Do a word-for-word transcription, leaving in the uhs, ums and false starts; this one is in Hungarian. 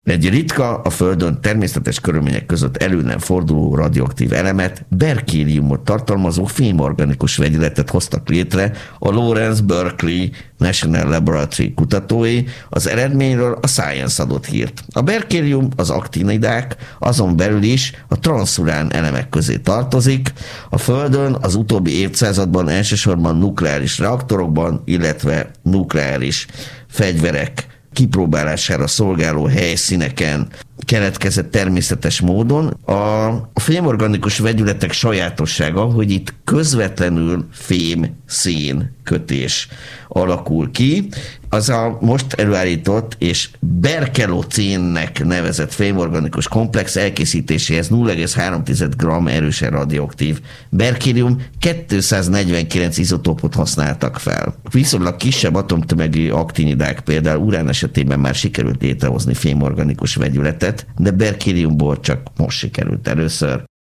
Egy ritka, a Földön természetes körülmények között elő nem forduló radioaktív elemet, berkéliumot tartalmazó fémorganikus vegyületet hoztak létre a Lawrence Berkeley National Laboratory kutatói, az eredményről a Science adott hírt. A berkélium, az aktinidák, azon belül is a transzurán elemek közé tartozik. A Földön az utóbbi évszázadban elsősorban nukleáris reaktorokban, illetve nukleáris fegyverek kipróbálására szolgáló helyszíneken keletkezett természetes módon. A fémorganikus vegyületek sajátossága, hogy itt közvetlenül fém-szén kötés alakul ki. Az a most előállított és berkelocénnek nevezett fémorganikus komplex elkészítéséhez nulla egész három gramm erősen radioaktív berkélium kétszáznegyvenkilenc izotópot használtak fel. Viszonylag kisebb atomtömegű aktinidák, például urán esetében már sikerült létrehozni fémorganikus vegyületet, de berkéliumból csak most sikerült először.